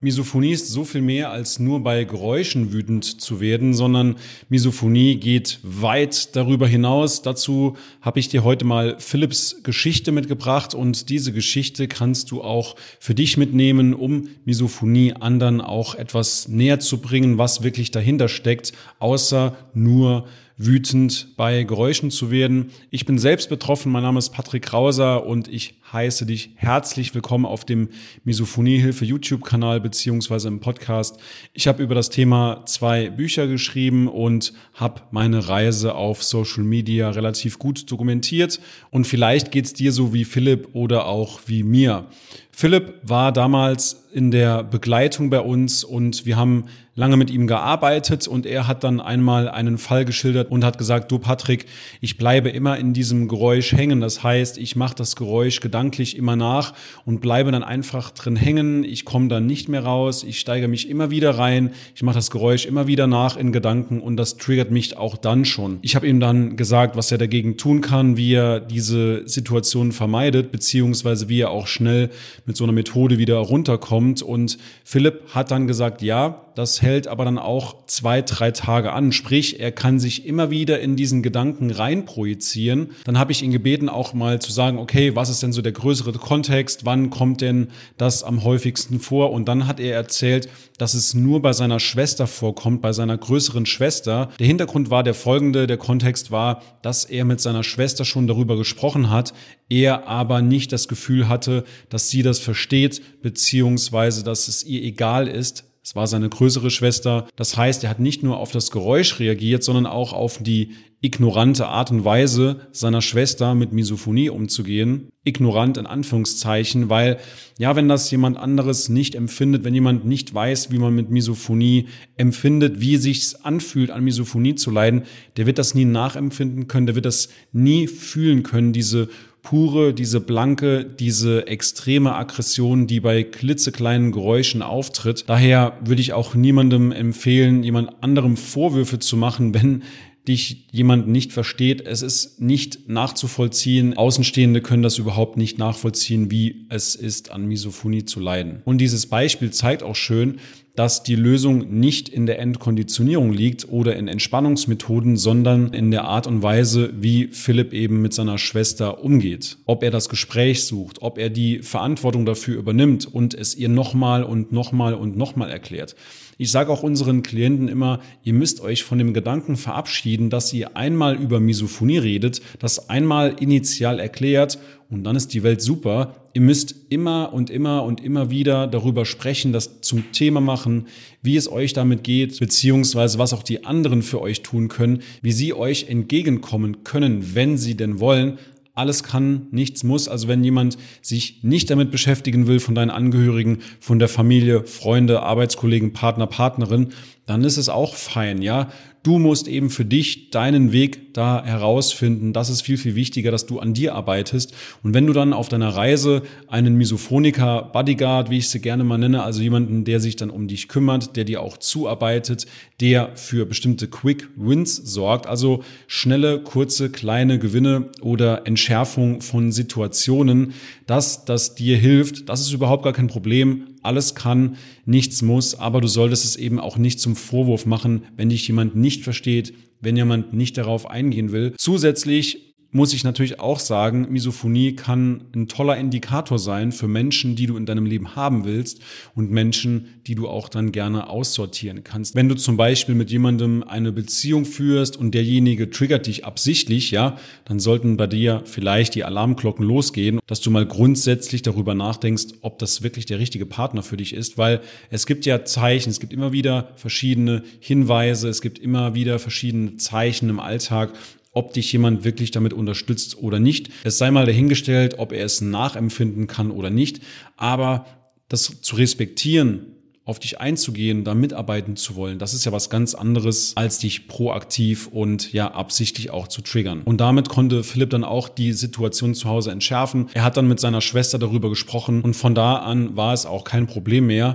Misophonie ist so viel mehr als nur bei Geräuschen wütend zu werden, sondern Misophonie geht weit darüber hinaus. Dazu habe ich dir heute mal Philipps Geschichte mitgebracht und diese Geschichte kannst du auch für dich mitnehmen, um Misophonie anderen auch etwas näher zu bringen, was wirklich dahinter steckt, außer nur wütend bei Geräuschen zu werden. Ich bin selbst betroffen, mein Name ist Patrick Krauser und ich heiße dich herzlich willkommen auf dem Misophoniehilfe YouTube-Kanal beziehungsweise im Podcast. Ich habe über das Thema 2 Bücher geschrieben und habe meine Reise auf Social Media relativ gut dokumentiert und vielleicht geht's dir so wie Philipp oder auch wie mir. Philipp war damals in der Begleitung bei uns und wir haben lange mit ihm gearbeitet und er hat dann einmal einen Fall geschildert und hat gesagt, du Patrick, ich bleibe immer in diesem Geräusch hängen. Das heißt, ich mache das Geräusch gedanklich immer nach und bleibe dann einfach drin hängen. Ich komme dann nicht mehr raus, ich steige mich immer wieder rein, ich mache das Geräusch immer wieder nach in Gedanken und das triggert mich auch dann schon. Ich habe ihm dann gesagt, was er dagegen tun kann, wie er diese Situation vermeidet, beziehungsweise wie er auch schnell mit so einer Methode wieder runterkommt. Und Philipp hat dann gesagt, ja, das hält aber dann auch 2-3 Tage an. Sprich, er kann sich immer wieder in diesen Gedanken reinprojizieren. Dann habe ich ihn gebeten, auch mal zu sagen, okay, was ist denn so der größere Kontext? Wann kommt denn das am häufigsten vor? Und dann hat er erzählt, dass es nur bei seiner Schwester vorkommt, bei seiner größeren Schwester. Der Hintergrund war der folgende, der Kontext war, dass er mit seiner Schwester schon darüber gesprochen hat, er aber nicht das Gefühl hatte, dass sie das versteht, beziehungsweise dass es ihr egal ist. Es war seine größere Schwester. Das heißt, er hat nicht nur auf das Geräusch reagiert, sondern auch auf die ignorante Art und Weise seiner Schwester mit Misophonie umzugehen. Ignorant in Anführungszeichen, weil ja, wenn das jemand anderes nicht empfindet, wenn jemand nicht weiß, wie man mit Misophonie empfindet, wie es sich anfühlt, an Misophonie zu leiden, der wird das nie nachempfinden können, der wird das nie fühlen können, diese pure, diese blanke, diese extreme Aggression, die bei klitzekleinen Geräuschen auftritt. Daher würde ich auch niemandem empfehlen, jemand anderem Vorwürfe zu machen, wenn dich jemand nicht versteht. Es ist nicht nachzuvollziehen. Außenstehende können das überhaupt nicht nachvollziehen, wie es ist, an Misophonie zu leiden. Und dieses Beispiel zeigt auch schön, dass die Lösung nicht in der Entkonditionierung liegt oder in Entspannungsmethoden, sondern in der Art und Weise, wie Philipp eben mit seiner Schwester umgeht. Ob er das Gespräch sucht, ob er die Verantwortung dafür übernimmt und es ihr nochmal und nochmal und nochmal erklärt. Ich sage auch unseren Klienten immer, ihr müsst euch von dem Gedanken verabschieden, dass ihr einmal über Misophonie redet, das einmal initial erklärt und dann ist die Welt super. Ihr müsst immer und immer und immer wieder darüber sprechen, das zum Thema machen, wie es euch damit geht, beziehungsweise was auch die anderen für euch tun können, wie sie euch entgegenkommen können, wenn sie denn wollen. Alles kann, nichts muss. Also wenn jemand sich nicht damit beschäftigen will, von deinen Angehörigen, von der Familie, Freunde, Arbeitskollegen, Partner, Partnerin, dann ist es auch fein, ja. Du musst eben für dich deinen Weg da herausfinden. Das ist viel, viel wichtiger, dass du an dir arbeitest. Und wenn du dann auf deiner Reise einen Misophoniker Bodyguard, wie ich sie gerne mal nenne, also jemanden, der sich dann um dich kümmert, der dir auch zuarbeitet, der für bestimmte Quick Wins sorgt, also schnelle, kurze, kleine Gewinne oder Entschärfung von Situationen, dass das dir hilft, das ist überhaupt gar kein Problem. Alles kann, nichts muss, aber du solltest es eben auch nicht zum Vorwurf machen, wenn dich jemand nicht versteht, wenn jemand nicht darauf eingehen will. Zusätzlich muss ich natürlich auch sagen, Misophonie kann ein toller Indikator sein für Menschen, die du in deinem Leben haben willst und Menschen, die du auch dann gerne aussortieren kannst. Wenn du zum Beispiel mit jemandem eine Beziehung führst und derjenige triggert dich absichtlich, ja, dann sollten bei dir vielleicht die Alarmglocken losgehen, dass du mal grundsätzlich darüber nachdenkst, ob das wirklich der richtige Partner für dich ist, weil es gibt ja Zeichen, es gibt immer wieder verschiedene Hinweise, es gibt immer wieder verschiedene Zeichen im Alltag, ob dich jemand wirklich damit unterstützt oder nicht. Es sei mal dahingestellt, ob er es nachempfinden kann oder nicht. Aber das zu respektieren, auf dich einzugehen, da mitarbeiten zu wollen, das ist ja was ganz anderes, als dich proaktiv und ja absichtlich auch zu triggern. Und damit konnte Philipp dann auch die Situation zu Hause entschärfen. Er hat dann mit seiner Schwester darüber gesprochen und von da an war es auch kein Problem mehr.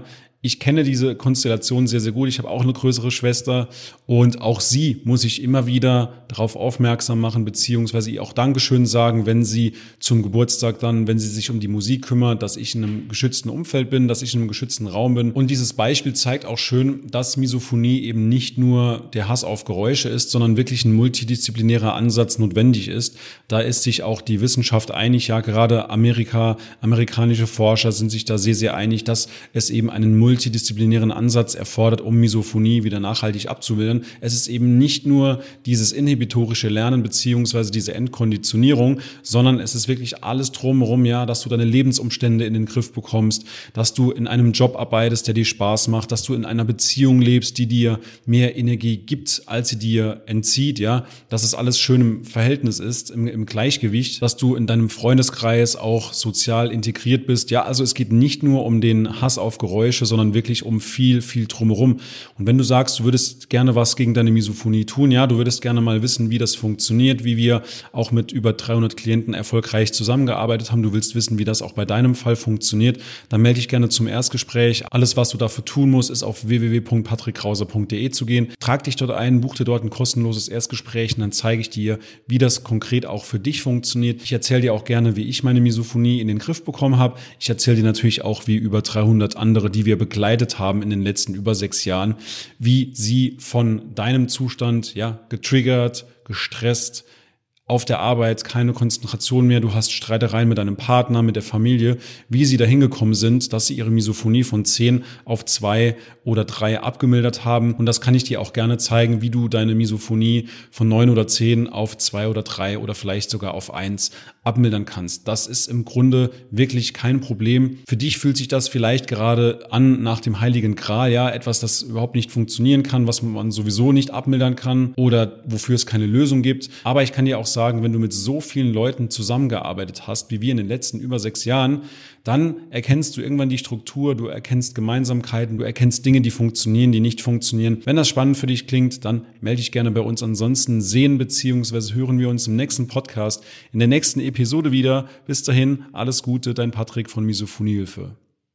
Ich kenne diese Konstellation sehr, sehr gut. Ich habe auch eine größere Schwester und auch sie muss ich immer wieder darauf aufmerksam machen, beziehungsweise ihr auch Dankeschön sagen, wenn sie zum Geburtstag dann, wenn sie sich um die Musik kümmert, dass ich in einem geschützten Umfeld bin, dass ich in einem geschützten Raum bin. Und dieses Beispiel zeigt auch schön, dass Misophonie eben nicht nur der Hass auf Geräusche ist, sondern wirklich ein multidisziplinärer Ansatz notwendig ist. Da ist sich auch die Wissenschaft einig, ja, gerade amerikanische Forscher sind sich da sehr, sehr einig, dass es eben einen multidisziplinären Ansatz erfordert, um Misophonie wieder nachhaltig abzuwählen. Es ist eben nicht nur dieses inhibitorische Lernen beziehungsweise diese Entkonditionierung, sondern es ist wirklich alles drumherum, ja, dass du deine Lebensumstände in den Griff bekommst, dass du in einem Job arbeitest, der dir Spaß macht, dass du in einer Beziehung lebst, die dir mehr Energie gibt, als sie dir entzieht, ja, dass es alles schön im Verhältnis ist, im Gleichgewicht, dass du in deinem Freundeskreis auch sozial integriert bist, ja, also es geht nicht nur um den Hass auf Geräusche, sondern wirklich um viel, viel drumherum. Und wenn du sagst, du würdest gerne was gegen deine Misophonie tun, ja, du würdest gerne mal wissen, wie das funktioniert, wie wir auch mit über 300 Klienten erfolgreich zusammengearbeitet haben, du willst wissen, wie das auch bei deinem Fall funktioniert, dann melde dich gerne zum Erstgespräch. Alles, was du dafür tun musst, ist auf www.patrickkrause.de zu gehen. Trag dich dort ein, buch dir dort ein kostenloses Erstgespräch und dann zeige ich dir, wie das konkret auch für dich funktioniert. Ich erzähle dir auch gerne, wie ich meine Misophonie in den Griff bekommen habe. Ich erzähle dir natürlich auch, wie über 300 andere, die wir begleitet haben in den letzten über 6 Jahren, wie sie von deinem Zustand, ja, getriggert, gestresst, auf der Arbeit keine Konzentration mehr, du hast Streitereien mit deinem Partner, mit der Familie, wie sie dahin gekommen sind, dass sie ihre Misophonie von 10 auf 2 oder 3 abgemildert haben. Und das kann ich dir auch gerne zeigen, wie du deine Misophonie von 9 oder 10 auf 2 oder 3 oder vielleicht sogar auf 1 abmildern kannst. Das ist im Grunde wirklich kein Problem. Für dich fühlt sich das vielleicht gerade an nach dem Heiligen Gral, ja, etwas, das überhaupt nicht funktionieren kann, was man sowieso nicht abmildern kann oder wofür es keine Lösung gibt. Aber ich kann dir auch sagen, wenn du mit so vielen Leuten zusammengearbeitet hast, wie wir in den letzten über 6 Jahren, dann erkennst du irgendwann die Struktur, du erkennst Gemeinsamkeiten, du erkennst Dinge, die funktionieren, die nicht funktionieren. Wenn das spannend für dich klingt, dann melde dich gerne bei uns. Ansonsten sehen bzw. hören wir uns im nächsten Podcast, in der nächsten Episode wieder. Bis dahin, alles Gute, dein Patrick von Misophoniehilfe.